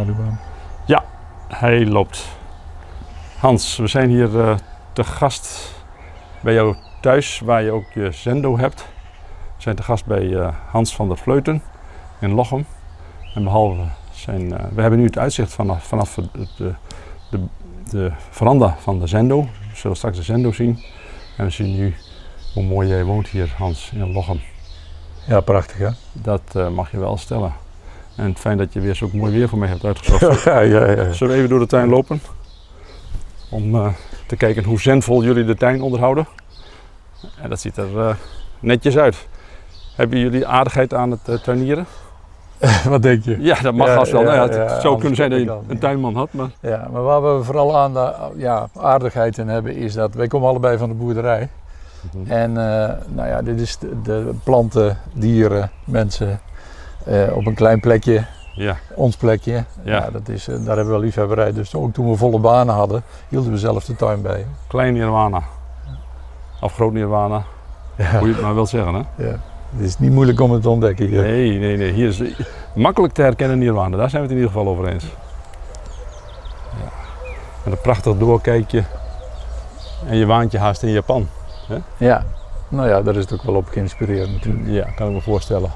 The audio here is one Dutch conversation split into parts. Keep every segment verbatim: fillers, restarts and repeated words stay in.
schaduwbaan. Ja, hij loopt. Hans, we zijn hier uh, te gast bij jou thuis, waar je ook je zendo hebt. We zijn te gast bij uh, Hans van der Vleuten in Lochem. En behalve zijn, uh, we hebben nu het uitzicht vanaf, vanaf de, de, de, de veranda van de zendo. We zullen straks de zendo zien. En we zien nu hoe mooi jij woont hier, Hans, in Lochem. Ja, prachtig hè? Dat uh, mag je wel stellen. En het fijn dat je weer zo'n mooi weer voor mij hebt uitgezocht. ja, ja, ja. Zullen we even door de tuin lopen? Om uh, te kijken hoe zenvol jullie de tuin onderhouden. En dat ziet er uh, netjes uit. Hebben jullie aardigheid aan het uh, tuinieren? Wat denk je? Ja, dat mag ja, vast wel. Ja, nou ja, het ja, zou kunnen zijn dat je dan, een tuinman had. Maar... Ja, maar waar we vooral aan de, ja, aardigheid in hebben is dat wij komen allebei van de boerderij. Mm-hmm. En uh, nou ja, dit is de, de planten, dieren, mensen uh, op een klein plekje. Ja. Ons plekje. Ja. Ja, dat is, daar hebben we wel liefhebberij. Dus ook toen we volle banen hadden, hielden we zelf de tuin bij. Klein nirwana. Of groot nirwana. Ja. Hoe je het maar wilt zeggen, hè? Ja. Het is niet moeilijk om het te ontdekken hier. Nee, nee, nee. Hier is makkelijk te herkennen nirwana. Daar zijn we het in ieder geval over eens. Ja. Met een prachtig doorkijkje. En je waant je haast in Japan. Hè? Ja. Nou ja, daar is het ook wel op geïnspireerd natuurlijk. Ja, kan ik me voorstellen.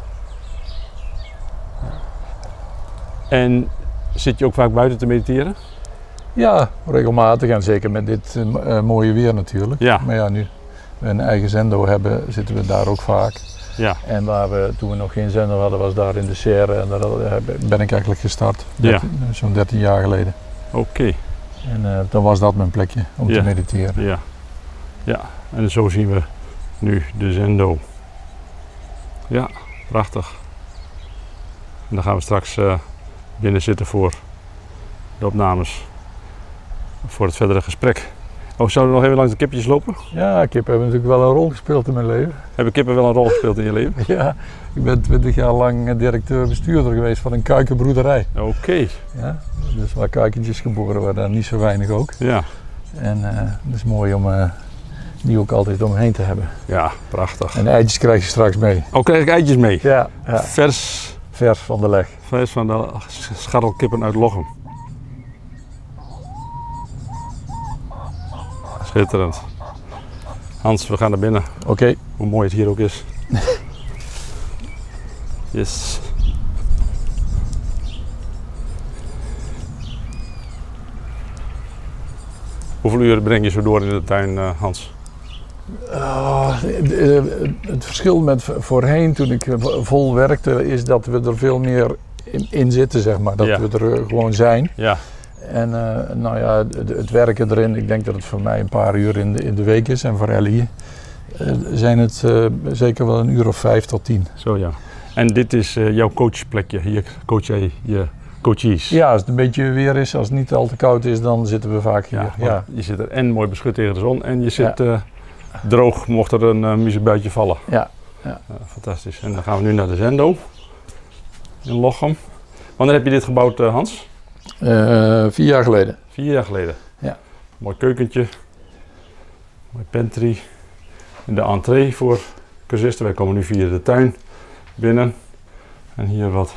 En zit je ook vaak buiten te mediteren? Ja, regelmatig en zeker met dit uh, mooie weer natuurlijk. Ja. Maar ja, nu we een eigen zendo hebben, zitten we daar ook vaak. Ja. En waar we, toen we nog geen zender hadden, was daar in de Serre en daar ben ik eigenlijk gestart. dertien, ja. Zo'n dertien jaar geleden. Oké. Okay. En uh, dan was dat mijn plekje om ja. te mediteren. Ja. Ja, en zo zien we nu de zendo. Ja, prachtig. En dan gaan we straks uh, binnen zitten voor de opnames. Voor het verdere gesprek. Oh, zouden we nog even langs de kipjes lopen? Ja, kippen hebben natuurlijk wel een rol gespeeld in mijn leven. Hebben kippen wel een rol gespeeld in je leven? Ja, ik ben twintig jaar lang directeur-bestuurder geweest van een kuikenbroederij. Oké. Okay. Ja, dus waar kuikentjes geboren worden, niet zo weinig ook. Ja. En uh, het is mooi om uh, die ook altijd omheen te hebben. Ja, prachtig. En de eitjes krijg je straks mee. Oh, krijg ik eitjes mee? Ja. ja. Vers? Vers van de leg. Vers van de scharrelkippen uit Lochem. Schitterend. Hans, we gaan naar binnen. Oké. Okay. Hoe mooi het hier ook is. Yes. Hoeveel uur breng je zo door in de tuin, uh, Hans? Uh, het verschil met voorheen, toen ik vol werkte, is dat we er veel meer in, in zitten, zeg maar. Dat ja. we er gewoon zijn. Ja. En uh, nou ja, het, het werken erin, ik denk dat het voor mij een paar uur in de, in de week is. En voor Ellie uh, zijn het uh, zeker wel een uur of vijf tot tien. Zo ja. En dit is uh, jouw coachplekje, hier coach jij je coaches? Ja, als het een beetje weer is, als het niet al te koud is, dan zitten we vaak hier. Ja, ja. Je zit er en mooi beschut tegen de zon en je zit ja. uh, droog mocht er een uh, muzebuitje vallen. Ja. Ja. Uh, fantastisch. En dan gaan we nu naar de zendo in Lochem. Wanneer heb je dit gebouwd, uh, Hans? Uh, vier jaar geleden. Vier jaar geleden? Ja. Mooi keukentje, mooi pantry. In de entree voor cursisten. Wij komen nu via de tuin binnen. En hier wat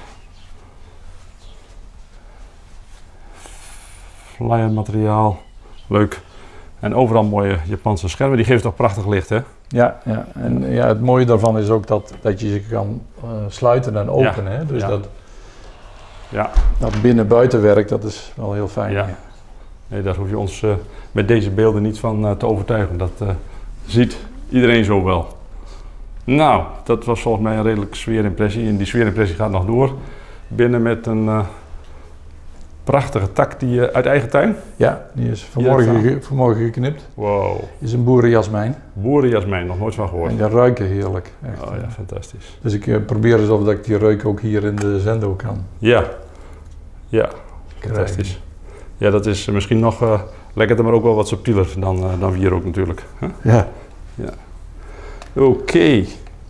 flyermateriaal. Leuk. En overal mooie Japanse schermen. Die geven toch prachtig licht, hè? Ja, ja. En ja, het mooie daarvan is ook dat, dat je ze kan uh, sluiten en openen. Ja. Hè? Dus ja. dat... Ja. Dat binnen-buiten werk, dat is wel heel fijn. Ja. Nee, daar hoef je ons uh, met deze beelden niet van uh, te overtuigen. Dat uh, ziet iedereen zo wel. Nou, dat was volgens mij een redelijke sfeerimpressie. En die sfeerimpressie gaat nog door. Binnen met een uh, prachtige tak die uh, uit eigen tuin. Ja, die is vanmorgen, ge- vanmorgen geknipt. Wow. Is een boerenjasmijn. Boerenjasmijn, nog nooit van gehoord. En die ruiken heerlijk. Echt. Oh ja, fantastisch. Dus ik uh, probeer eens of dat ik die reuk ook hier in de zendo kan. Ja. Ja, fantastisch. Ja, dat is misschien nog uh, lekkerder, maar ook wel wat subtieler dan, uh, dan we hier ook natuurlijk. Huh? Ja. Ja. Oké. Okay.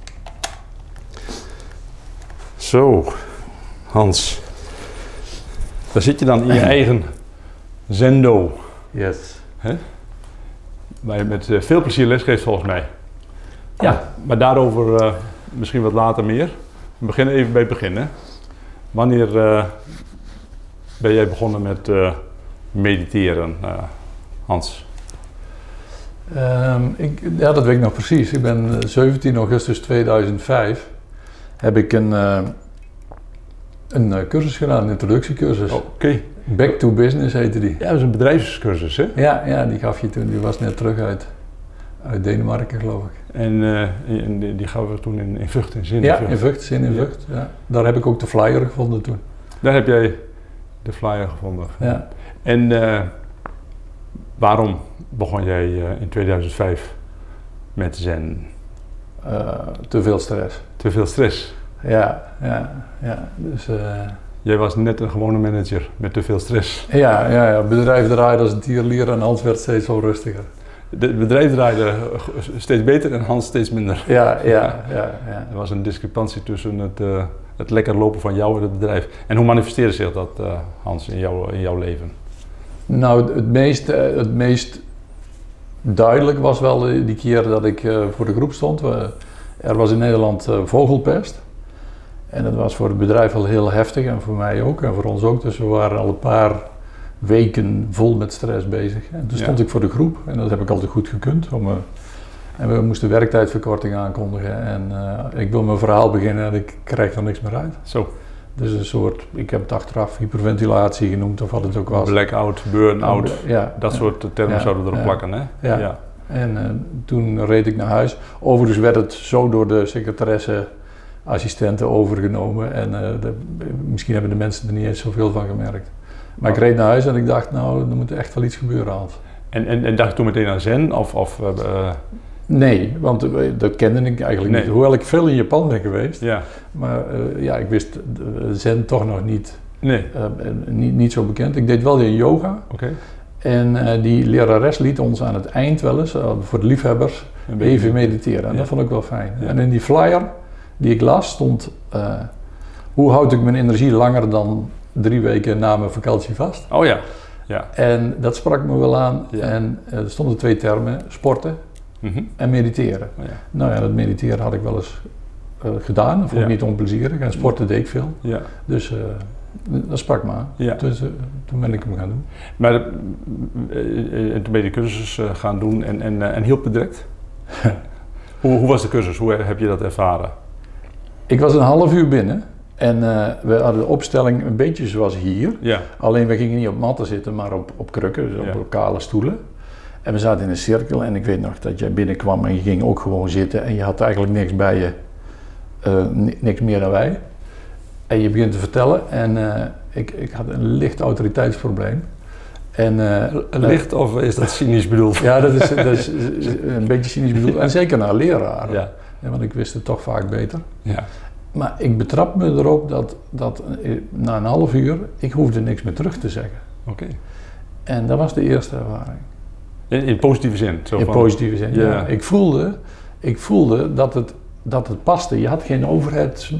Zo, Hans. Daar zit je dan in je eigen zendo. Yes. Hè? Waar je met uh, veel plezier les geeft volgens mij. Ja, maar daarover uh, misschien wat later meer. We beginnen even bij het begin. Hè? Wanneer... Uh, ben jij begonnen met uh, mediteren, uh, Hans? Um, ik, ja, dat weet ik nog precies. Ik ben uh, zeventien augustus tweeduizend vijf heb ik een, uh, een uh, cursus gedaan, een introductiecursus. Oké. Okay. Back to Business heette die. Ja, dat is een bedrijfscursus, hè? Ja, ja, die gaf je toen. Die was net terug uit, uit Denemarken, geloof ik. En, uh, en die, die gaven we toen in, in Vught, in Zin? Ja, in Vught, Zin in Vught. Ja. Daar heb ik ook de flyer gevonden toen. Daar heb jij de flyer gevonden. Ja. En uh, waarom begon jij uh, in tweeduizend vijf met Zen? Uh, te veel stress. Te veel stress? Ja, ja, ja. Dus, uh, jij was net een gewone manager met te veel stress. Ja, ja, ja. Het bedrijf draaide als een tierlier en Hans werd steeds onrustiger. Het bedrijf draaide steeds beter en Hans steeds minder. Ja, ja, ja. ja. Er was een discrepantie tussen het, uh, het lekker lopen van jou en het bedrijf. En hoe manifesteerde zich dat, uh, Hans, in, jou, in jouw leven? Nou, het meest, het meest duidelijk was wel die keer dat ik uh, voor de groep stond. We, er was in Nederland uh, vogelpest. En dat was voor het bedrijf al heel heftig en voor mij ook en voor ons ook. Dus we waren al een paar weken vol met stress bezig. En toen stond ja. ik voor de groep en dat heb ik altijd goed gekund. Om, uh, en we moesten werktijdverkorting aankondigen en uh, ik wil mijn verhaal beginnen en ik krijg er niks meer uit. Zo. Dus een soort, ik heb het achteraf hyperventilatie genoemd of wat het ook was. Blackout, burn-out, ja, dat ja, soort termen ja, zouden erop ja, plakken, hè? Ja. ja. En uh, toen reed ik naar huis. Overigens werd het zo door de secretaresse assistenten overgenomen en uh, de, misschien hebben de mensen er niet eens zoveel van gemerkt. Maar oh. ik reed naar huis en ik dacht, nou, er moet echt wel iets gebeuren, Hans. En, en, en dacht je toen meteen aan Zen? Of, of, uh, nee, want uh, dat kende ik eigenlijk nee. niet. Hoewel ik veel in Japan ben geweest. Ja. Maar uh, ja, ik wist uh, Zen toch nog niet, nee. uh, niet, niet zo bekend. Ik deed wel weer yoga. Okay. En uh, die lerares liet ons aan het eind wel eens, uh, voor de liefhebbers, even mediteren. En ja. dat vond ik wel fijn. Ja. En in die flyer die ik las stond, uh, hoe houd ik mijn energie langer dan drie weken na mijn vakantie vast? Oh ja. ja. En dat sprak me wel aan. Ja. En uh, er stonden twee termen, sporten mm-hmm. en mediteren. Oh ja. Nou ja, dat mediteren had ik wel eens uh, gedaan, dat vond ik ja. niet onplezierig. En sporten deed ik veel. Ja. Dus uh, dat sprak me aan. Ja. Dus uh, toen ben ik hem gaan doen. Maar uh, uh, toen ben je de cursus uh, gaan doen en, en, uh, en hielp het direct? hoe, hoe was de cursus? Hoe heb je dat ervaren? Ik was een half uur binnen en uh, we hadden de opstelling een beetje zoals hier. Ja. Alleen we gingen niet op matten zitten, maar op, op krukken, dus op ja. kale stoelen. En we zaten in een cirkel en ik weet nog dat jij binnenkwam en je ging ook gewoon zitten en je had eigenlijk niks bij je, uh, n- niks meer dan wij. En je begint te vertellen en uh, ik, ik had een licht autoriteitsprobleem. En, uh, licht of is dat cynisch bedoeld? Ja, dat is, dat is een beetje cynisch bedoeld en zeker naar leraren. Ja. Ja, want ik wist het toch vaak beter. Ja. Maar ik betrap me erop dat, dat na een half uur, ik hoefde niks meer terug te zeggen. Oké. Okay. En dat was de eerste ervaring. In, in positieve zin? Zo in van, positieve zin, ja. ja. Ik voelde, ik voelde dat het, dat het paste. Je had geen overheid,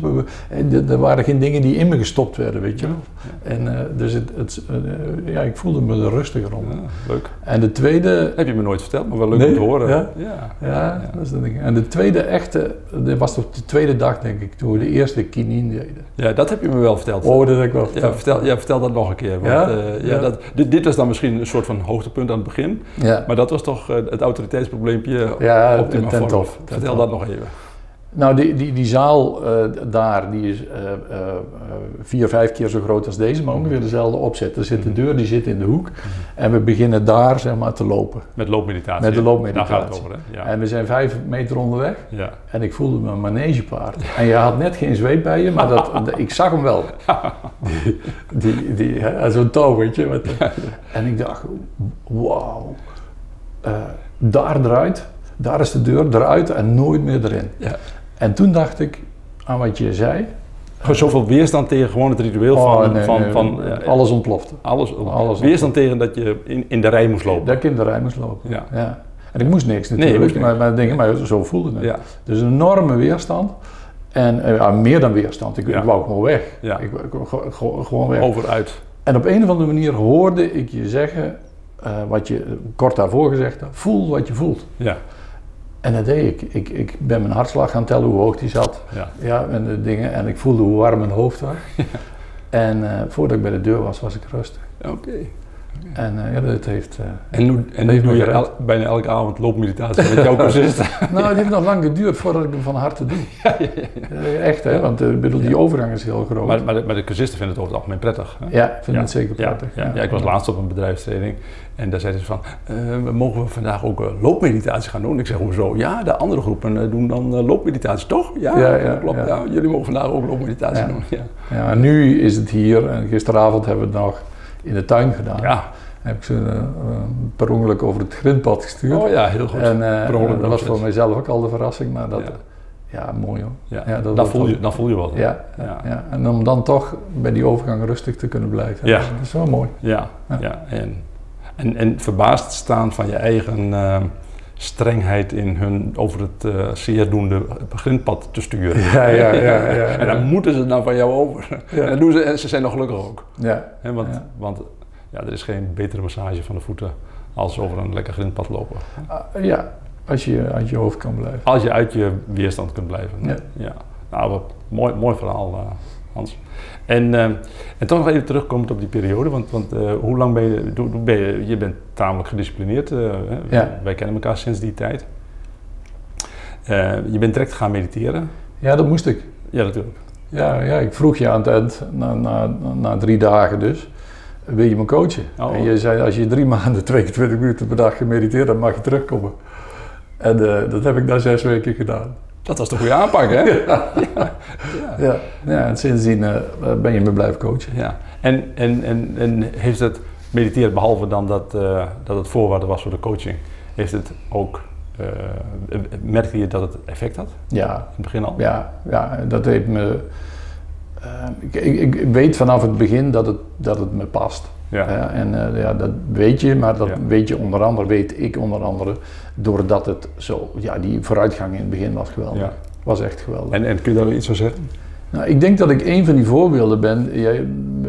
er waren geen dingen die in me gestopt werden, weet je wel. Ja. En uh, dus het, het, uh, ja, ik voelde me er rustiger om. Ja, leuk. En de tweede... Heb je me nooit verteld, maar wel leuk nee, om te horen. Ja, ja, ja, ja. Dat is dat ding. En de tweede echte, dat was op de tweede dag denk ik, toen we de eerste kinin deden. Ja, dat heb je me wel verteld. Oh, dat heb ik wel verteld. Ja, vertel, ja, vertel dat nog een keer. Want, ja? Uh, ja, ja. Dat, dit, dit was dan misschien een soort van hoogtepunt aan het begin. Ja. Maar dat was toch uh, het autoriteitsprobleempje ja, optima ten forma. top. Vertel dat nog even. Nou, die, die, die zaal uh, daar, die is uh, uh, vier, vijf keer zo groot als deze, maar ongeveer dezelfde opzet. Er zit de deur, die zit in de hoek mm-hmm. en we beginnen daar zeg maar te lopen. Met loopmeditatie? Met de loopmeditatie. Daar gaat het over, hè? Ja. En we zijn vijf meter onderweg ja. en ik voelde me een manegepaard. En je had net geen zweep bij je, maar dat, ik zag hem wel. Die, die, die, hè, zo'n touw, weet je. Met, en ik dacht, wauw, uh, daar eruit, daar is de deur, eruit en nooit meer erin. Ja. En toen dacht ik aan wat je zei. Gewoon zoveel weerstand tegen gewoon het ritueel oh, van, nee, van, nee, van ja, alles ontplofte. Alles, alles weerstand tegen dat je in, in de rij moest lopen. Dat ik in de rij moest lopen. Ja. Ja. En ik moest niks natuurlijk, nee, moest maar, maar, dingen, maar zo voelde het. Ja. Dus een enorme weerstand. En uh, meer dan weerstand. Ik, ja. ik wou gewoon weg. Ja. Ik, ik, ik, gewoon weg. Overuit. En op een of andere manier hoorde ik je zeggen, uh, wat je kort daarvoor gezegd had, voel wat je voelt. Ja. En dat deed ik. ik. Ik ben mijn hartslag gaan tellen hoe hoog die zat. Ja. Ja, en de dingen. En ik voelde hoe warm mijn hoofd was. Ja. En uh, voordat ik bij de deur was, was ik rustig. Oké. Okay. En uh, ja, dat heeft... Uh, en nu, en nu doe je el, bijna elke avond loopmeditatie met jouw cursisten? Nou, het heeft nog lang geduurd voordat ik hem van harte doe. Ja, ja, ja. Uh, echt, hè? Want uh, bedoel, die ja. overgang is heel groot. Maar, maar, de, maar de cursisten vinden het over het algemeen prettig. Hè? Ja, ik vind ja. het zeker prettig. Ja, ja. ja, ik was laatst op een bedrijfstraining en daar zeiden ze van, uh, mogen we vandaag ook uh, loopmeditatie gaan doen? Ik zeg, hoezo? Ja, de andere groepen uh, doen dan uh, loopmeditatie, toch? Ja, ja, ja, klopt. Ja. Ja, jullie mogen vandaag ook loopmeditatie ja. doen. Ja. Ja, en nu is het hier, en gisteravond hebben we het nog in de tuin gedaan. Ja. Heb ik ze uh, per ongeluk over het grindpad gestuurd. Oh ja, heel goed. En uh, dat was voor mijzelf ook al de verrassing, maar dat, ja, ja mooi hoor. Ja. Ja, dat dan, voel je, dan voel je wat. Ja, ja. Ja. En om dan toch bij die overgang rustig te kunnen blijven. Ja. Dat is wel mooi. Ja, ja. ja. En, en, en verbaasd staan van je eigen uh, strengheid in hun over het uh, zeer doende grindpad te sturen. Ja, ja, ja. ja, ja. En dan moeten ze het nou van jou over. Ja. En dat doen ze, en ze zijn nog gelukkig ook. Ja. He, want, ja. want ja, er is geen betere massage van de voeten als over een lekker grindpad lopen. Uh, ja, als je uit je hoofd kan blijven. Als je uit je weerstand kunt blijven. Ja. Ja. Nou, wat mooi, mooi verhaal, uh, Hans. En, uh, en toch nog even terugkomend op die periode, want, want uh, hoe lang ben je, ben je, je bent tamelijk gedisciplineerd, uh, ja. wij kennen elkaar sinds die tijd. Uh, je bent direct gaan mediteren. Ja, dat moest ik. Ja, natuurlijk. Ja, ja, ik vroeg je aan het eind, na, na, na drie dagen dus, wil je me coachen? Oh. En je zei, als je drie maanden, twee keer twintig minuten per dag gemediteerd, dan mag je terugkomen. En uh, dat heb ik na zes weken gedaan. Dat was de goede aanpak, hè? ja. Ja. Ja. Ja. Ja, en sindsdien uh, ben je me blijven coachen. Ja. En, en, en, en heeft het mediteren, behalve dan dat, uh, dat het voorwaarde was voor de coaching, heeft het ook, uh, merkte je dat het effect had? Ja. In het begin al? Ja, ja dat heeft me... Uh, ik, ik, ik weet vanaf het begin dat het, dat het me past. Ja. Uh, en uh, ja, dat weet je, maar dat ja. weet je onder andere, weet ik onder andere, doordat het zo, ja, die vooruitgang in het begin was geweldig. Ja. Was echt geweldig. En, en kun je daar iets van zeggen? Nou, ik denk dat ik een van die voorbeelden ben jij,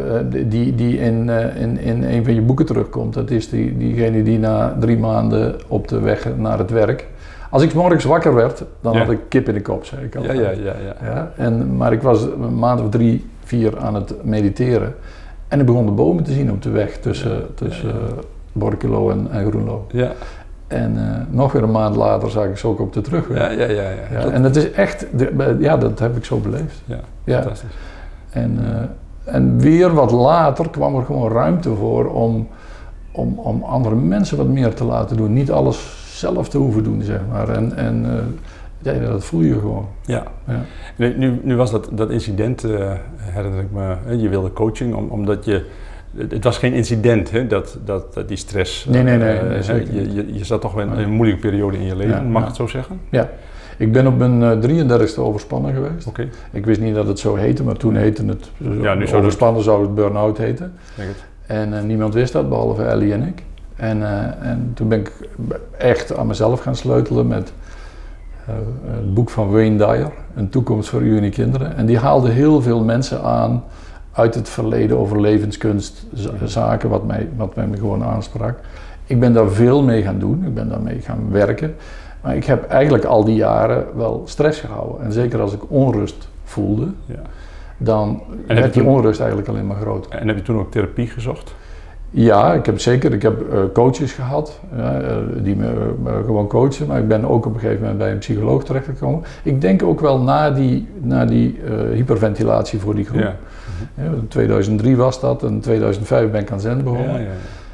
die, die in, uh, in, in een van je boeken terugkomt. Dat is die, diegene die na drie maanden op de weg naar het werk. Als ik 's morgens wakker werd, dan ja. had ik kip in de kop, zei ik altijd. Ja, ja, ja, ja. Ja, en, maar ik was een maand of drie, vier aan het mediteren. En ik begon de bomen te zien op de weg tussen, ja. tussen ja, ja. Borculo en, en Groenlo. Ja. En uh, nog weer een maand later zag ik ze ook op de terugweg. Ja, ja, ja, ja. Ja, dat... En dat is echt, de, ja, dat heb ik zo beleefd. Ja, ja. fantastisch. En, uh, en weer wat later kwam er gewoon ruimte voor om, om, om andere mensen wat meer te laten doen. Niet alles zelf te hoeven doen, zeg maar. En, en uh, ja, dat voel je gewoon. Ja. Ja. Nu, nu was dat, dat incident, uh, herinner ik me, je wilde coaching, om, omdat je... Het was geen incident, hè, dat, dat, dat die stress. Nee, nee, nee. Uh, nee zeker je, je, je zat toch wel in een moeilijke periode in je leven, ja, mag ik ja. het zo zeggen? Ja. Ik ben op mijn uh, drieëndertigste overspannen geweest. Okay. Ik wist niet dat het zo heette, maar toen heette het... Ja, nu overspannen het... zou het burn-out heten. Denk het. En uh, niemand wist dat, behalve Ellie en ik. En, uh, en toen ben ik echt aan mezelf gaan sleutelen met uh, het boek van Wayne Dyer, Een toekomst voor u en uw kinderen. En die haalde heel veel mensen aan uit het verleden over levenskunst, z- zaken wat mij, wat mij gewoon aansprak. Ik ben daar veel mee gaan doen, ik ben daarmee gaan werken. Maar ik heb eigenlijk al die jaren wel stress gehouden. En zeker als ik onrust voelde, ja. dan en werd die toen, onrust eigenlijk alleen maar groter. En heb je toen ook therapie gezocht? Ja, ik heb zeker, ik heb uh, coaches gehad ja, uh, die me uh, gewoon coachen, maar ik ben ook op een gegeven moment bij een psycholoog terechtgekomen. Ik denk ook wel na die, na die uh, hyperventilatie voor die groep. Ja. Mm-hmm. Ja, tweeduizend drie was dat en in tweeduizend vijf ben ik aan Zen begonnen. Ja, ja, ja.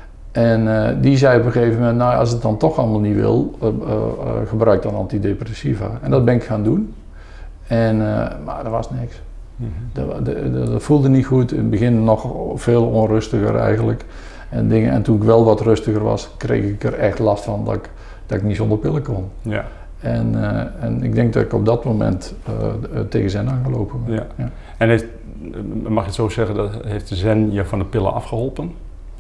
En uh, die zei op een gegeven moment, nou als het dan toch allemaal niet wil, uh, uh, uh, gebruik dan antidepressiva. En dat ben ik gaan doen, en, uh, maar er was niks. Mm-hmm. Dat, dat, dat voelde niet goed, in het begin nog veel onrustiger eigenlijk. En, dingen. En toen ik wel wat rustiger was, kreeg ik er echt last van dat ik, dat ik niet zonder pillen kon. Ja. En, uh, en ik denk dat ik op dat moment uh, tegen Zen aangelopen ben. Ja. Ja. En heeft, mag je het zo zeggen, dat heeft Zen je van de pillen afgeholpen?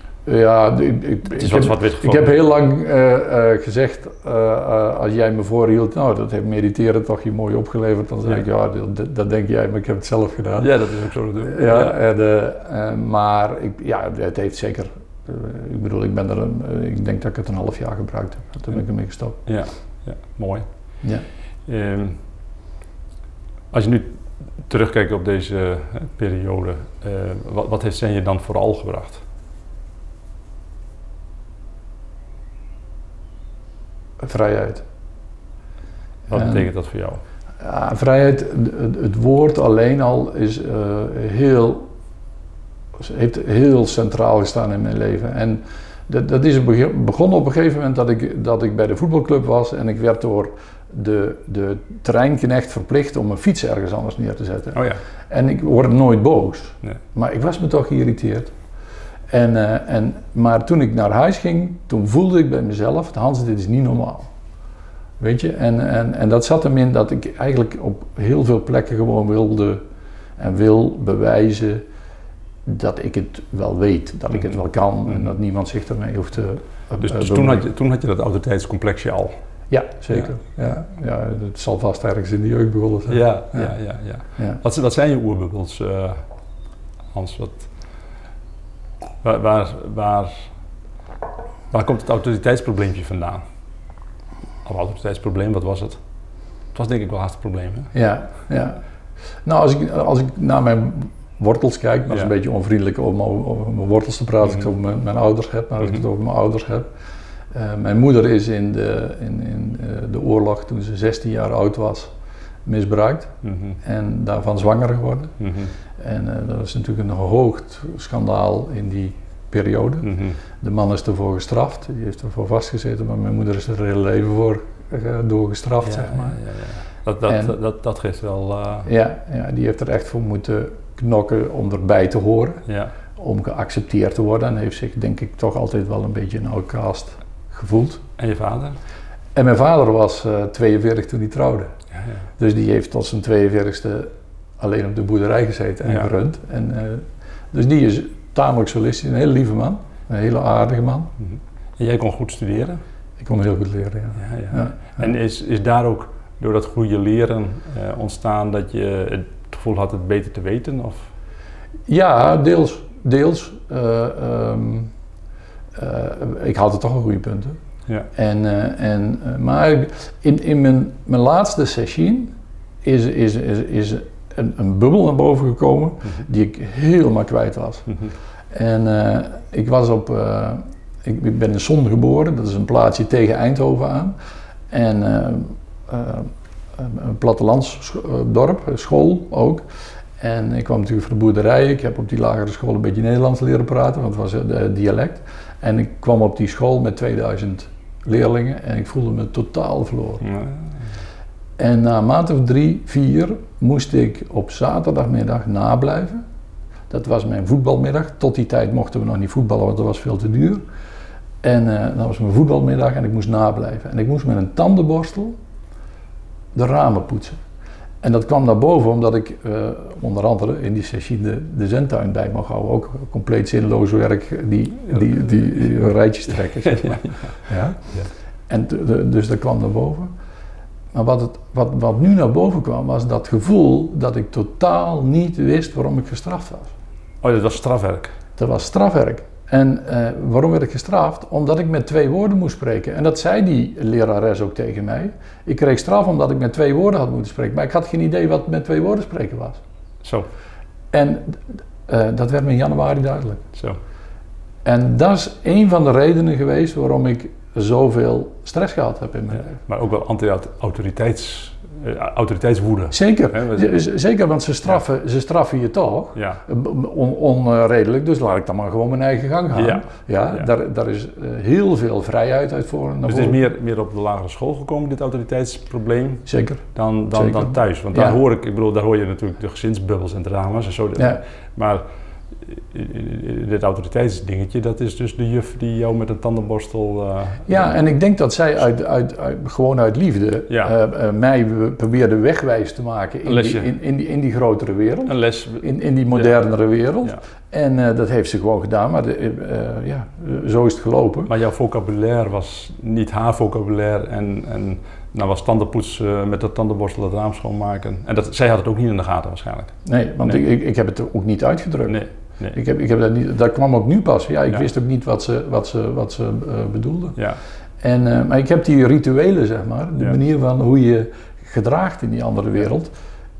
Ja, ik, ik, het is ik, wat heb, ik heb heel lang uh, uh, gezegd, uh, uh, als jij me voorhield, nou dat heeft mediteren toch je mooi opgeleverd, dan zei ja. ik, ja, dat, dat denk jij, maar ik heb het zelf gedaan. Ja, dat is ook zo natuurlijk. Ja, ja. En, uh, uh, maar ik, ja, het heeft zeker, uh, ik bedoel, ik ben er, een, uh, ik denk dat ik het een half jaar gebruikt heb, toen ben ik ermee gestopt. Ja, ja, mooi. Ja. Um, als je nu terugkijken op deze uh, periode, uh, wat, wat heeft Zen je dan vooral gebracht? Vrijheid. Wat en, betekent dat voor jou? Ja, vrijheid, het, het woord alleen al is uh, heel, heeft heel centraal gestaan in mijn leven. En dat, dat is begonnen op een gegeven moment dat ik, dat ik bij de voetbalclub was en ik werd door de, de terreinknecht verplicht om een fiets ergens anders neer te zetten. Oh ja. En ik word nooit boos, Nee. maar ik was me toch geïrriteerd. En, uh, en, maar toen ik naar huis ging, toen voelde ik bij mezelf, Hans, dit is niet normaal. Weet je, en, en, en dat zat hem in dat ik eigenlijk op heel veel plekken gewoon wilde en wil bewijzen dat ik het wel weet, dat ik het wel kan mm-hmm. en dat niemand zich ermee hoeft te uh, Dus, dus toen, had je, toen had je dat autoriteitscomplexje al? Ja, zeker. Ja. Ja, ja, het zal vast ergens in de jeugd begonnen zijn. Ja, ja, ja. ja, ja. ja. Wat, wat zijn je oerbubbels, uh, Hans? Wat, waar, waar, waar, waar komt het autoriteitsprobleempje vandaan? Of autoriteitsprobleem, wat was het? Het was denk ik wel haast een probleem, hè? Ja, ja. Nou, als ik, als ik naar mijn wortels kijk, dat is ja. een beetje onvriendelijk om over mijn wortels te praten, als mm-hmm. ik het over mijn, mijn ouders heb, maar als mm-hmm. ik het over mijn ouders heb. Uh, mijn moeder is in, de, in, in uh, de oorlog, toen ze zestien jaar oud was, misbruikt mm-hmm. en daarvan zwanger geworden. Mm-hmm. En uh, dat is natuurlijk een hoogst schandaal in die periode. Mm-hmm. De man is ervoor gestraft, die heeft ervoor vastgezeten, maar mijn moeder is er heel leven voor uh, doorgestraft, ja, zeg maar. Ja, ja, ja. Dat, dat, en, dat, dat, dat geeft wel... Uh... Ja, ja, die heeft er echt voor moeten knokken om erbij te horen, ja. om geaccepteerd te worden en heeft zich denk ik toch altijd wel een beetje een outcast gevoeld. En je vader? En mijn vader was uh, tweeënveertig toen hij trouwde. Ja, ja. Dus die heeft tot zijn tweeënveertigste alleen op de boerderij gezeten en ja. gerund. En, uh, dus die is tamelijk solistisch, een hele lieve man, een hele aardige man. Mm-hmm. En jij kon goed studeren? Ik kon heel goed leren, ja. ja, ja. ja. En is, is daar ook door dat goede leren uh, ontstaan dat je het gevoel had het beter te weten? Of? Ja, deels. deels. Uh, um, uh, ik haalde toch wel goede punten. Ja. En, uh, en, uh, maar in, in mijn, mijn laatste sessie is, is, is, is een, een bubbel naar boven gekomen mm-hmm. die ik helemaal kwijt was. Mm-hmm. En uh, ik was op, uh, ik ben in Son geboren, dat is een plaatsje tegen Eindhoven aan. En uh, uh, een plattelandsdorp, school ook. En ik kwam natuurlijk van de boerderij, ik heb op die lagere school een beetje Nederlands leren praten, want het was uh, dialect. En ik kwam op die school met tweeduizend leerlingen en ik voelde me totaal verloren. Ja. En na een maand of drie, vier moest ik op zaterdagmiddag nablijven. Dat was mijn voetbalmiddag. Tot die tijd mochten we nog niet voetballen, want dat was veel te duur. En uh, dat was mijn voetbalmiddag en ik moest nablijven. En ik moest met een tandenborstel de ramen poetsen. En dat kwam naar boven omdat ik uh, onder andere in die sessie de, de zentuin bij mag houden. Ook compleet zinloos werk, die, die, die, die rijtjes trekken, zeg maar. Ja. Ja? Ja. En t- de, dus dat kwam naar boven. Maar wat, het, wat, wat nu naar boven kwam was dat gevoel dat ik totaal niet wist waarom ik gestraft was. Oh, dat was strafwerk? Dat was strafwerk. En uh, waarom werd ik gestraft? Omdat ik met twee woorden moest spreken. En dat zei die lerares ook tegen mij. Ik kreeg straf omdat ik met twee woorden had moeten spreken. Maar ik had geen idee wat met twee woorden spreken was. Zo. En uh, dat werd me in januari duidelijk. Zo. En dat is een van de redenen geweest waarom ik zoveel stress gehad heb in mijn ja, leven. Maar ook wel anti-autoriteits... Uh, autoriteitswoede. Zeker, He, Z- zeker want ze straffen, ja. ze straffen je toch, ja. on, onredelijk, dus laat ik dan maar gewoon mijn eigen gang gaan. Ja. Ja, ja. Daar, daar is uh, heel veel vrijheid uit voor. Dus het is meer, meer op de lagere school gekomen, dit autoriteitsprobleem? Zeker. Dan, dan, zeker. dan thuis, want daar ja. hoor ik, ik bedoel, daar hoor je natuurlijk de gezinsbubbels en drama's en zo. Ja. Maar dit autoriteitsdingetje, dat is dus de juf die jou met een tandenborstel... Uh, ja, en ik denk dat zij uit, uit, uit, gewoon uit liefde ja. uh, uh, mij probeerde wegwijs te maken in die, in, in, die, in die grotere wereld. Een les. In, in die modernere ja. wereld. Ja. En uh, dat heeft ze gewoon gedaan, maar de, uh, ja, zo is het gelopen. Maar jouw vocabulaire was niet haar vocabulaire en... en nou was tandenpoets uh, met de tandenborstel het raam schoonmaken. En dat, zij had het ook niet in de gaten waarschijnlijk. Nee, want nee. Ik, ik heb het ook niet uitgedrukt. Nee, nee. Ik heb, ik heb dat, niet, dat kwam ook nu pas. Ja, ik ja. wist ook niet wat ze, wat ze, wat ze uh, bedoelde. Ja. En, uh, maar ik heb die rituelen, zeg maar, de ja. manier van hoe je gedraagt in die andere wereld.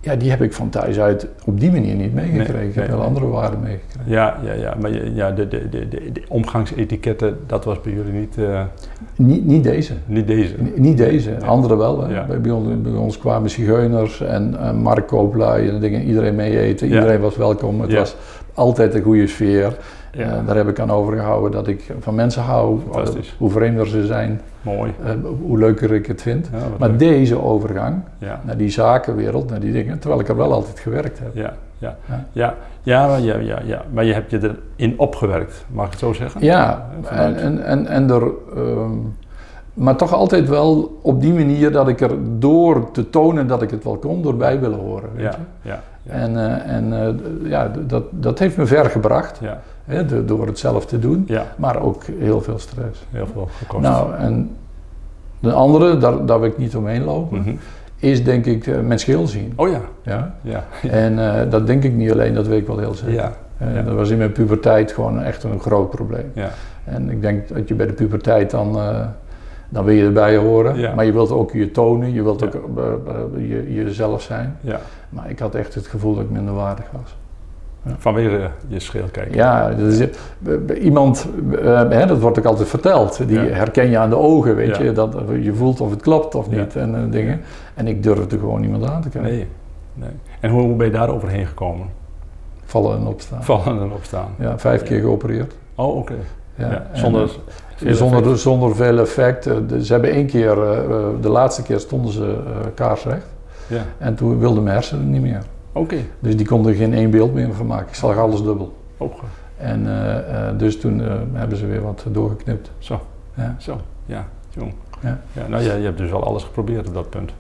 Ja, die heb ik van thuis uit op die manier niet meegekregen. Nee, ik heb nee, wel nee. andere waarden meegekregen. Ja, ja, ja, maar je- ja, de, de, de, de, de omgangsetiketten, dat was bij jullie niet, uh, Niet, niet deze. niet deze. N- niet deze, Nee. andere wel. Hè. Ja. Bij, bij, ons, bij ons kwamen zigeuners en uh, marktkooplui en dingen. Iedereen mee eten, Ja. iedereen was welkom. Het Ja. was altijd een goede sfeer. Ja. Uh, daar heb ik aan overgehouden dat ik van mensen hou. Fantastisch. Hoe vreemder ze zijn, Mooi. uh, hoe leuker ik het vind. Ja, wat Maar leuk. deze overgang Ja. naar die zakenwereld, naar die dingen, terwijl ik er wel altijd gewerkt heb. Ja, ja, Ja. ja, ja, maar, ja, ja, ja, maar je hebt je erin opgewerkt, mag ik het zo zeggen? Ja, en, Vanuit- en, en, en er, um, maar toch altijd wel op die manier dat ik er door te tonen dat ik het wel kon, doorbij willen horen. Weet ja, je? ja, ja, En, uh, en uh, ja, dat, dat heeft me ver gebracht, ja, hè, do- door het zelf te doen, ja, maar ook heel veel stress. heel veel gekost. Nou, en de andere, daar, daar wil ik niet omheen lopen, Mhm. is denk ik uh, mijn schil zien. Oh ja, Ja? ja, En uh, dat denk ik niet alleen, dat weet ik wel heel zeker. ja, Uh, ja. Dat was in mijn puberteit gewoon echt een groot probleem. ja, En ik denk dat je bij de puberteit dan, uh, dan wil je erbij horen, Ja. maar je wilt ook je tonen, je wilt Ja. ook uh, uh, je, jezelf zijn. ja. Maar ik had echt het gevoel dat ik minder waardig was. Vanwege je schil kijken. Ja, dat is, uh, iemand, uh, hè, dat wordt ook altijd verteld, die Ja. herken je aan de ogen, weet Ja. je, dat, je voelt of het klopt of Ja. niet en uh, dingen. En ik durfde gewoon niemand aan te kijken. Nee, nee. En hoe, hoe ben je daar overheen gekomen? Vallen en opstaan. Vallen en opstaan. Ja, vijf keer geopereerd. Oh, oké. Ja. Ja, En, zonder uh, veel Zonder, effect. zonder veel effect. Uh, de- ze hebben één keer, uh, uh, de laatste keer stonden ze uh, kaarsrecht. Ja, En toen wilden mijn hersenen niet meer. oké. Dus die konden er geen één beeld meer van maken. Ik zag alles dubbel. Oh, En uh, uh, dus toen uh, hebben ze weer wat doorgeknipt. zo, Ja, zo. Ja, jong. Ja. Ja, nou ja, je hebt dus wel alles geprobeerd op dat punt.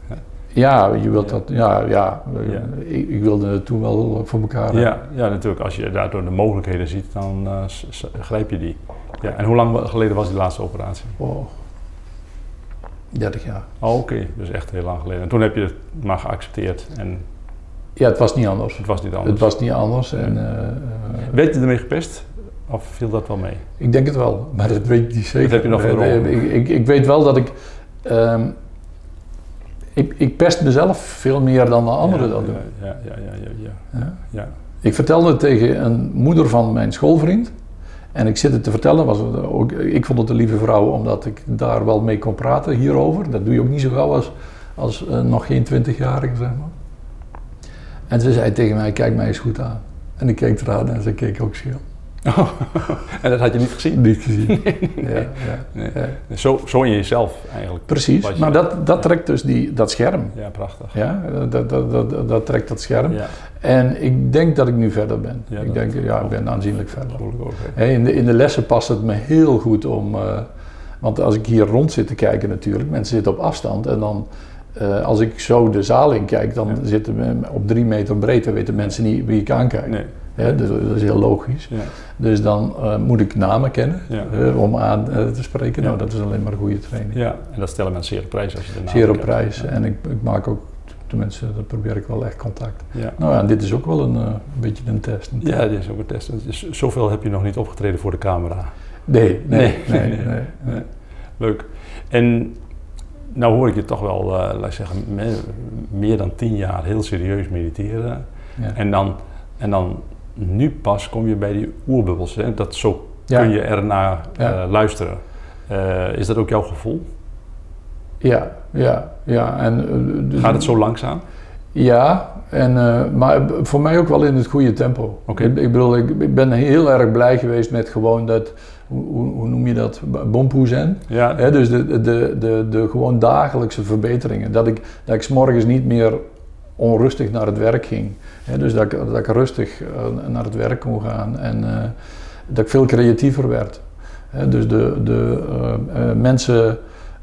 ja je wilt Ja. dat. Ja, ja, uh, Ja. Ik, ik wilde het toen wel voor elkaar hebben. Ja, ja, natuurlijk. Als je daardoor de mogelijkheden ziet, dan uh, s- s- grijp je die. Ja, en hoe lang geleden was die laatste operatie? Oh, dertig jaar. Oh, oké. Dus echt heel lang geleden. En toen heb je het maar geaccepteerd en Ja, het was niet anders. het was niet anders. Het was niet anders. En, uh, uh, Werd je ermee gepest? Of viel dat wel mee? ik denk het wel, maar dat weet ik niet zeker. Dat heb je nog Nee, voor de nee, ogen. ik, ik, ik weet wel dat ik, um, ik... Ik pest mezelf veel meer dan de anderen ja, dat doen. Ja, ja, ja, ja, ja. Ja. ja. Ik vertelde het tegen een moeder van mijn schoolvriend. En ik zit het te vertellen, was het ook, ik vond het een lieve vrouw omdat ik daar wel mee kon praten hierover. Dat doe je ook niet zo gauw als, als uh, nog geen twintigjarige, zeg maar. En ze zei tegen mij, kijk mij eens goed aan. En ik keek eraan en ze keek ook schil. Oh, en dat had je niet gezien? Niet gezien. Nee, nee, Ja, ja, nee. ja. Zo, zo in jezelf eigenlijk. Precies, Was je- maar dat, dat trekt dus die, dat scherm. Ja, prachtig. Ja, dat, dat, dat, dat trekt dat scherm. Ja, En ik denk dat ik nu verder ben. Ja, ik dat- denk, ja, ik ben aanzienlijk verder. voel ik ook. hè. Hè, in, de, in de lessen past het me heel goed om, uh, want als ik hier rond zit te kijken natuurlijk, mensen zitten op afstand en dan, uh, als ik zo de zaal in kijk, dan Ja. zitten we op drie meter breed, dan weten mensen niet wie ik aankijk. Nee. Hè, dus dat is heel logisch. Ja. Dus dan uh, moet ik namen kennen Ja. uh, om aan uh, te spreken. Ja. Nou, dat is alleen maar een goede training. Ja, en dat stellen mensen zeer op prijs als je de naam Zeer op kent. prijs. Ja. En ik, ik maak ook, tenminste, dat probeer ik wel echt contact. Ja. Nou ja, en dit is ook wel een, uh, een beetje een test. Ja, dit is ook een test. Dus zoveel heb je nog niet opgetreden voor de camera. Nee, nee, Nee. nee. nee, nee, Nee. Leuk. En nou hoor ik je toch wel, uh, laat ik zeggen, me- meer dan tien jaar heel serieus mediteren. Ja. En dan, en dan nu pas kom je bij die oerbubbels. Hè? Dat zo Ja. kun je ernaar Ja. uh, luisteren. Uh, is dat ook jouw gevoel? Ja, ja, ja. En, uh, dus- Gaat het zo langzaam? Ja, en, uh, maar voor mij ook wel in het goede tempo. Oké. Ik, ik bedoel, ik, ik ben heel erg blij geweest met gewoon dat, hoe, hoe, hoe noem je dat, bompoezen. Ja, Hè, dus de, de, de, de gewoon dagelijkse verbeteringen. Dat ik, dat ik 's morgens niet meer onrustig naar het werk ging. Hè, dus dat ik, dat ik rustig uh, naar het werk kon gaan en uh, dat ik veel creatiever werd. Hè, dus de, de uh, uh, mensen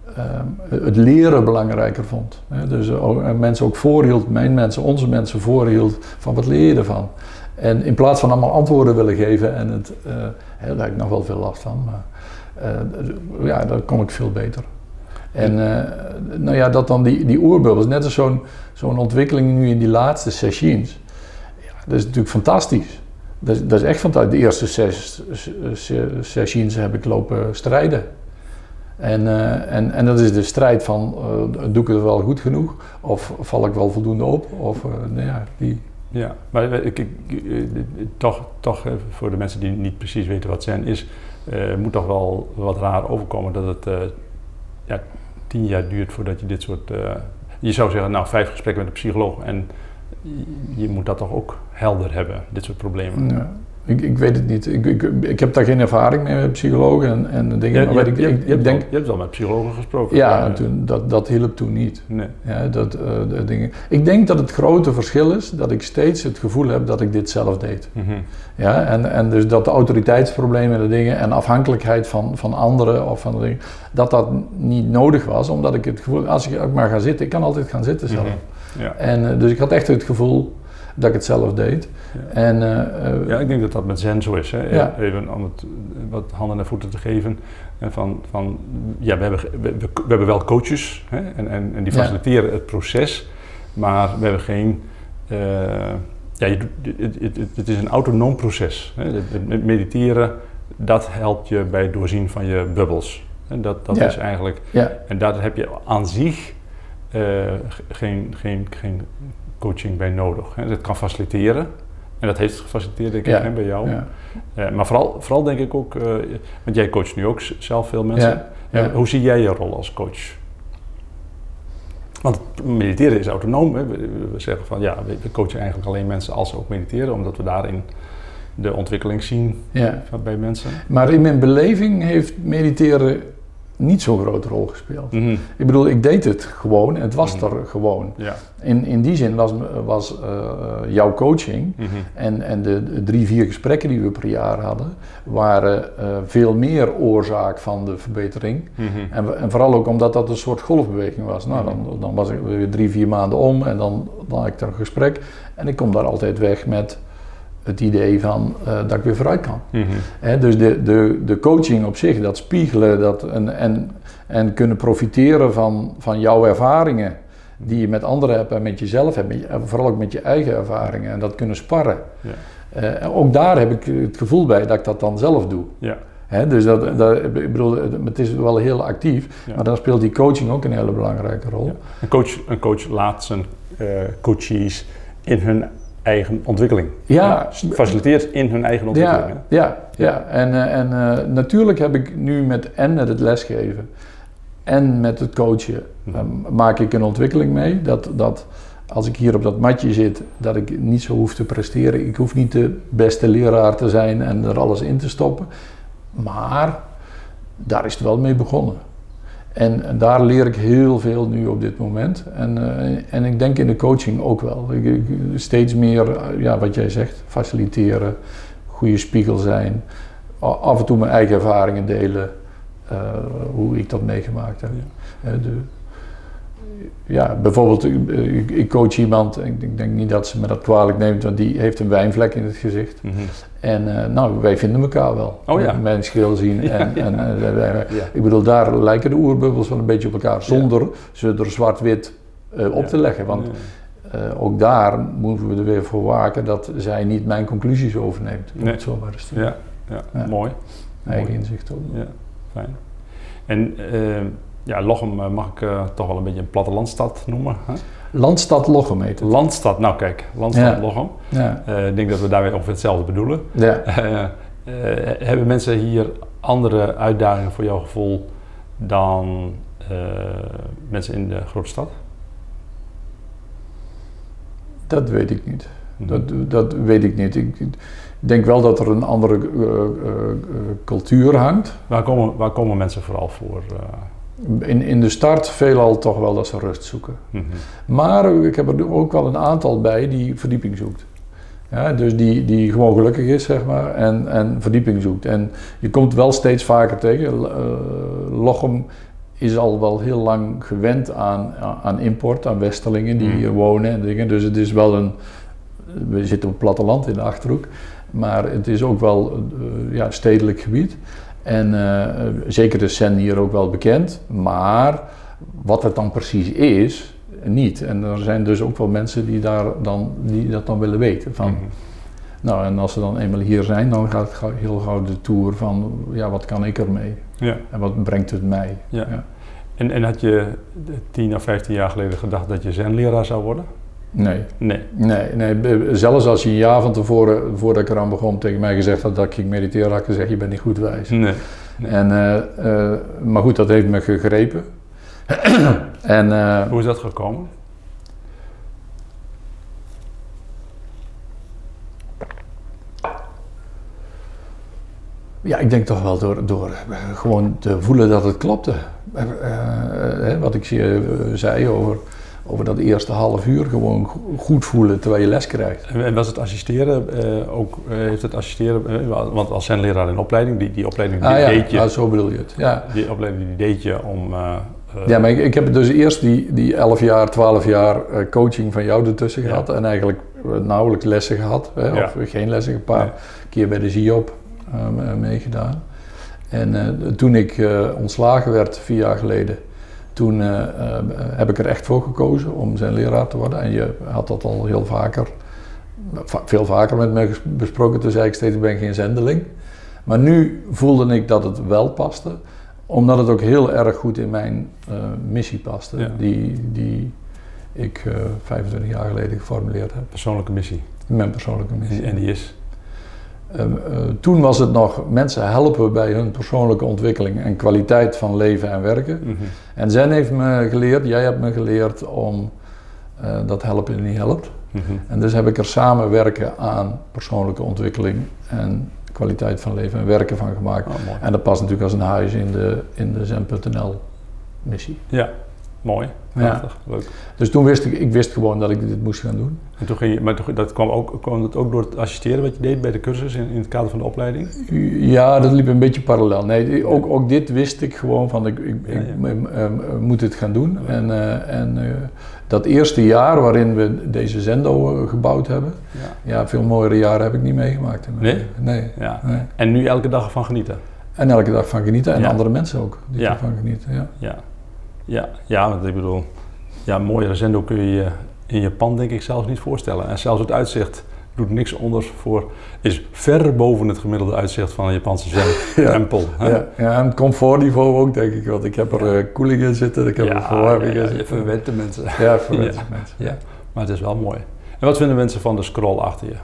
uh, het leren belangrijker vond. Hè, dus uh, ook, uh, mensen ook voorhield, mijn mensen, onze mensen voorhield van wat leer je ervan. En in plaats van allemaal antwoorden willen geven en het, uh, hè, daar heb ik nog wel veel last van, maar uh, ja, daar kom ik veel beter. En uh, nou ja, dat dan die, die oerbubbels, net als zo'n zo'n ontwikkeling nu in die laatste sessions, ja, dat is natuurlijk fantastisch. Dat is, dat is echt fantastisch. De eerste zes sessions heb ik lopen strijden. En, uh, en, en dat is de strijd van, uh, doe ik het wel goed genoeg? Of val ik wel voldoende op? Of, uh, nou ja, die... Ja, maar ik, ik, toch, toch voor de mensen die niet precies weten wat zen is, uh, moet toch wel wat raar overkomen dat het uh, ja, tien jaar duurt voordat je dit soort... Uh, je zou zeggen, nou, vijf gesprekken met een psycholoog en je moet dat toch ook helder hebben, dit soort problemen. Ja. Ik, ik weet het niet. Ik, ik, ik heb daar geen ervaring mee met psychologen en, en dingen. Ja, maar je, ik, je, ik, je, ik denk, al, je hebt wel met psychologen gesproken. Ja, ja, en toen, dat, dat hielp toen niet. Nee. Ja, dat, uh, de dingen. Ik denk dat het grote verschil is dat ik steeds het gevoel heb dat ik dit zelf deed. Mm-hmm. Ja, en, en dus dat de autoriteitsproblemen en de dingen en afhankelijkheid van, van anderen of van de dingen, dat dat niet nodig was, omdat ik het gevoel, als ik maar ga zitten, ik kan altijd gaan zitten zelf. Mm-hmm. Ja. En uh, dus ik had echt het gevoel dat ik het zelf deed. Ja. En, uh, ja, ik denk dat dat met zen zo is. Hè? Ja. Even om het wat handen en voeten te geven. En van, van, ja, we, hebben, we, we hebben wel coaches, hè? En, en, en die faciliteren ja. het proces, maar we hebben geen... Uh, ja, je, het, het, het is een autonoom proces. Hè? Het mediteren, dat helpt je bij het doorzien van je bubbels. En dat, dat ja. is eigenlijk... Ja. En daar heb je aan zich uh, geen... geen, geen coaching bij nodig. Hè. Dat kan faciliteren. En dat heeft gefaciliteerd, denk ik, ja. hè, bij jou. Ja. Uh, maar vooral, vooral denk ik ook, uh, want jij coacht nu ook zelf veel mensen. Ja. Ja. Uh, hoe zie jij je rol als coach? Want mediteren is autonoom. Hè. We, we zeggen van, ja, we coachen eigenlijk alleen mensen als ze ook mediteren, omdat we daarin de ontwikkeling zien ja. bij mensen. Maar in mijn beleving heeft mediteren niet zo'n grote rol gespeeld. Mm-hmm. Ik bedoel, ik deed het gewoon en het was mm-hmm. er gewoon. Ja. In, in die zin was, was uh, jouw coaching mm-hmm. en, en de, de drie, vier gesprekken die we per jaar hadden, waren uh, veel meer oorzaak van de verbetering. Mm-hmm. En, en vooral ook omdat dat een soort golfbeweging was. Nou, dan, dan was ik weer drie, vier maanden om en dan, dan had ik er een gesprek. En ik kom daar altijd weg met het idee van uh, dat ik weer vooruit kan. Mm-hmm. He, dus de, de, de coaching op zich, dat spiegelen dat en, en, en kunnen profiteren van, van jouw ervaringen die je met anderen hebt en met jezelf hebt, met je, vooral ook met je eigen ervaringen en dat kunnen sparren. Ja. Uh, ook daar heb ik het gevoel bij dat ik dat dan zelf doe. Ja. He, dus dat, dat, ik bedoel, het is wel heel actief, ja. maar dan speelt die coaching ook een hele belangrijke rol. Ja. Een, coach, een coach laat zijn uh, coaches in hun eigen ontwikkeling. Ja. Faciliteert in hun eigen ontwikkeling. Ja, ja, ja. En, uh, en uh, natuurlijk heb ik nu met en met het lesgeven en met het coachen uh, maak ik een ontwikkeling mee. Dat, dat als ik hier op dat matje zit, dat ik niet zo hoef te presteren. Ik hoef niet de beste leraar te zijn en er alles in te stoppen. Maar daar is het wel mee begonnen. En, en daar leer ik heel veel nu op dit moment. En, uh, en ik denk in de coaching ook wel. Ik, ik, steeds meer, uh, ja, wat jij zegt, faciliteren, goede spiegel zijn. Af en toe mijn eigen ervaringen delen, uh, hoe ik dat meegemaakt heb. Ja, uh, de, ja bijvoorbeeld, ik, ik coach iemand, ik, ik denk niet dat ze me dat kwalijk neemt, want die heeft een wijnvlek in het gezicht. Mm-hmm. En uh, nou, wij vinden elkaar wel. Oh ja. Mijn schil zien. En, ja. en, uh, wij, ja. Ik bedoel, daar lijken de oerbubbels wel een beetje op elkaar, zonder ja. ze er zwart-wit uh, op ja. te leggen. Want uh, ook daar moeten we er weer voor waken dat zij niet mijn conclusies overneemt. Nee. Het zo maar eens te ja. Ja. Ja, mooi. Eigen mooi. inzicht ook. Ja, fijn. En uh, ja, Lochem uh, mag ik uh, toch wel een beetje een plattelandstad noemen. Hè? Landstad Lochem heet het. Landstad, nou kijk, Landstad ja. Lochem. Ja. Uh, ik denk dat we daar weer ongeveer hetzelfde bedoelen. Ja. Uh, uh, hebben mensen hier andere uitdagingen voor jouw gevoel dan uh, mensen in de grote stad? Dat weet ik niet. Dat, dat weet ik niet. Ik, ik denk wel dat er een andere uh, uh, uh, cultuur hangt. Waar komen, waar komen mensen vooral voor? Uh... In, in de start veelal toch wel dat ze rust zoeken. Mm-hmm. Maar ik heb er ook wel een aantal bij die verdieping zoekt. Ja, dus die, die gewoon gelukkig is, zeg maar, en, en verdieping zoekt. En je komt wel steeds vaker tegen. Uh, Lochem is al wel heel lang gewend aan, aan import, aan westerlingen die mm. hier wonen en dingen. Dus het is wel een... We zitten op het platteland in de Achterhoek, maar het is ook wel uh, ja, stedelijk gebied. En uh, zeker is Zen hier ook wel bekend, maar wat het dan precies is, niet. En er zijn dus ook wel mensen die, daar dan, die dat dan willen weten. Van, Nou, en als ze dan eenmaal hier zijn, dan gaat het gauw, heel gauw de tour van, ja, wat kan ik ermee? Ja. En wat brengt het mij? Ja. Ja. En, en had je tien of vijftien jaar geleden gedacht dat je zenleraar zou worden? Nee. Nee. Nee, nee. Zelfs als je een jaar van tevoren, voordat ik eraan begon, tegen mij gezegd had dat ik ging mediteren, had ik gezegd, je bent niet goed wijs. Nee. nee. En, uh, uh, maar goed, dat heeft me gegrepen. en, uh, Hoe is dat gekomen? Ja, ik denk toch wel door, door uh, gewoon te voelen dat het klopte. Uh, uh, uh, wat ik uh, zei over, over dat eerste half uur, gewoon goed voelen terwijl je les krijgt. En was het assisteren uh, ook, uh, heeft het assisteren, uh, want als zenleraar in opleiding, die, die opleiding die ah, ja, deed je. Ah, zo bedoel je het, ja. Die opleiding die deed je om... Uh, uh, ja, maar ik, ik heb dus eerst die, die elf jaar, twaalf jaar uh, coaching van jou ertussen gehad ja. en eigenlijk uh, nauwelijks lessen gehad, hè, ja. of geen lessen, een paar nee. keer bij de Z I O P uh, meegedaan. En uh, toen ik uh, ontslagen werd, vier jaar geleden, toen uh, uh, heb ik er echt voor gekozen om zenleraar te worden. En je had dat al heel vaker, va- veel vaker met mij besproken, toen zei ik steeds, ik ben geen zendeling. Maar nu voelde ik dat het wel paste, omdat het ook heel erg goed in mijn uh, missie paste, ja. die, die ik uh, vijfentwintig jaar geleden geformuleerd heb. Persoonlijke missie. Mijn persoonlijke missie. En die is? Uh, uh, toen was het nog mensen helpen bij hun persoonlijke ontwikkeling en kwaliteit van leven en werken. Mm-hmm. En Zen heeft me geleerd, jij hebt me geleerd om uh, dat helpen niet helpt. Mm-hmm. En dus heb ik er samenwerken aan persoonlijke ontwikkeling en kwaliteit van leven en werken van gemaakt. Oh, en dat past natuurlijk als een huis in de, in de zen punt n l missie. Ja, mooi. Prachtig, ja. Leuk. Dus toen wist ik, ik wist gewoon dat ik dit moest gaan doen. En toen ging je, maar dat kwam ook, kwam dat ook door het assisteren wat je deed bij de cursus in, in het kader van de opleiding? Ja, dat liep een beetje parallel. Nee, ook, ook dit wist ik gewoon van ik, ik, ja, ja. ik uh, uh, moet dit gaan doen. Ja. En, uh, en uh, dat eerste jaar waarin we deze zendo uh, gebouwd hebben, ja. ja, veel mooiere jaren heb ik niet meegemaakt. Nee? Nee. Ja. nee. En nu elke dag van genieten? En elke dag van genieten en ja. andere mensen ook die ja. ervan genieten. Ja. Ja. Ja. ja, want ik bedoel, ja, mooiere zendo kun je in Japan denk ik zelfs niet voorstellen. En zelfs het uitzicht doet niks onder voor, is ver boven het gemiddelde uitzicht van een Japanse zen-tempel. ja, ja, ja, en het comfortniveau ook denk ik, want ik heb er uh, koeling in zitten, ik heb ja, er verwarming ja, in ja, zitten. Verwente mensen. Ja, verwente ja. mensen. Ja. Maar het is wel mooi. En wat vinden mensen van de scroll achter je?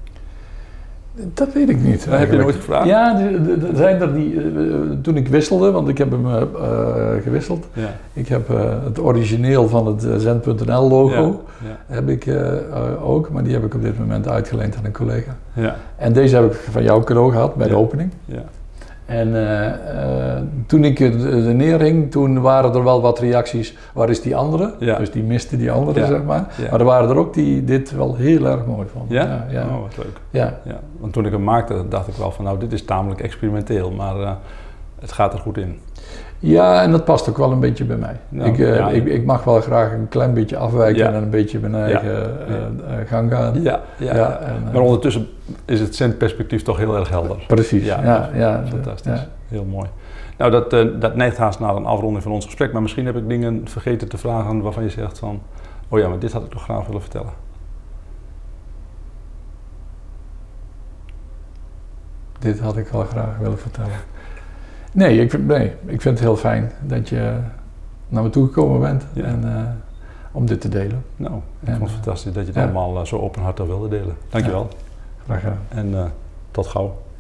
Dat weet ik niet. Dat heb je nooit gevraagd? Ja, er zijn er die, uh, toen ik wisselde, want ik heb hem uh, gewisseld. Ja. Ik heb uh, het origineel van het zen punt n l logo, ja. Ja. heb ik uh, uh, ook, maar die heb ik op dit moment uitgeleend aan een collega. Ja. En deze heb ik van jou cadeau gehad bij ja. de opening. Ja. En uh, uh, toen ik er neerhing, toen waren er wel wat reacties, waar is die andere? Ja. Dus die miste die andere, ja. zeg maar. Ja. Maar er waren er ook die dit wel heel erg mooi vonden. Ja? Ja, ja. Oh, wat leuk. Ja. Ja. Want toen ik hem maakte, dacht ik wel van, nou, dit is tamelijk experimenteel, maar uh, het gaat er goed in. Ja, en dat past ook wel een beetje bij mij. Nou, ik, uh, ja, ik, ik mag wel graag een klein beetje afwijken ja. en een beetje mijn eigen ja. uh, uh, gang gaan. Ja, ja, ja. En, uh, maar ondertussen is het zen-perspectief toch heel erg helder. Precies, ja. ja, ja fantastisch. Ja. Heel mooi. Nou, dat, uh, dat neigt haast naar een afronding van ons gesprek, maar misschien heb ik dingen vergeten te vragen waarvan je zegt van, oh ja, maar dit had ik toch graag willen vertellen. Dit had ik wel graag willen vertellen. Nee ik, vind, nee, ik vind het heel fijn dat je naar me toe gekomen bent ja. en, uh, om dit te delen. Nou, ik en, vond het fantastisch dat je het ja. allemaal uh, zo openhartig wilde delen. Dankjewel. Ja, graag gedaan. En uh, tot gauw.